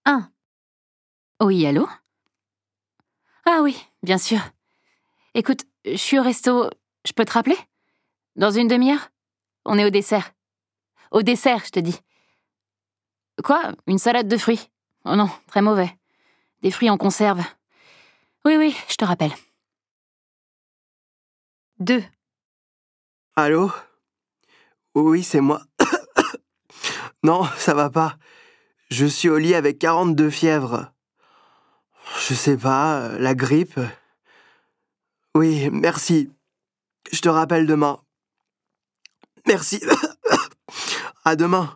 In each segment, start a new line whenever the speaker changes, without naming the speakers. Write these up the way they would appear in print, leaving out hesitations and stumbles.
1. Oui, allô? Ah oui, bien sûr. Écoute, je suis au resto. Je peux te rappeler? Dans une demi-heure? On est au dessert. Au dessert, je te dis. Quoi? Une salade de fruits? Oh non, très mauvais. Des fruits en conserve. Oui, je te rappelle. 2.
Allô? Oui, c'est moi. Non, ça va pas. Je suis au lit avec 42 fièvres. Je sais pas, la grippe. Oui, merci. Je te rappelle demain. Merci. À demain.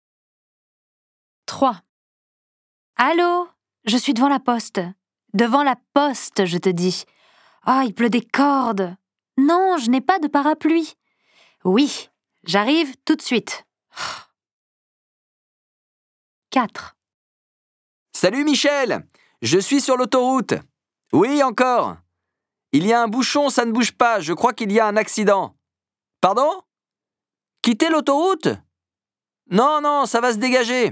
3. Allô? Je suis devant la poste. Devant la poste, je te dis. Ah, il pleut des cordes. Non, je n'ai pas de parapluie. Oui, j'arrive tout de suite. 4.
Salut Michel! Je suis sur l'autoroute. Oui, encore. Il y a un bouchon, ça ne bouge pas. Je crois qu'il y a un accident. Pardon? Quitter l'autoroute? Non, ça va se dégager.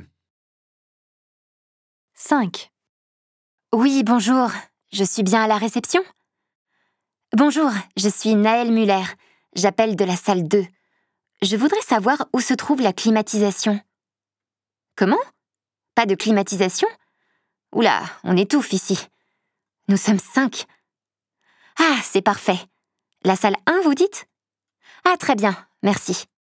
5. Oui, bonjour. Je suis bien à la réception? Bonjour, je suis Naël Muller. J'appelle de la salle 2. Je voudrais savoir où se trouve la climatisation. Comment? Pas de climatisation? Oula, on étouffe ici. Nous sommes 5. Ah, c'est parfait. La salle 1, vous dites? Ah, très bien, merci.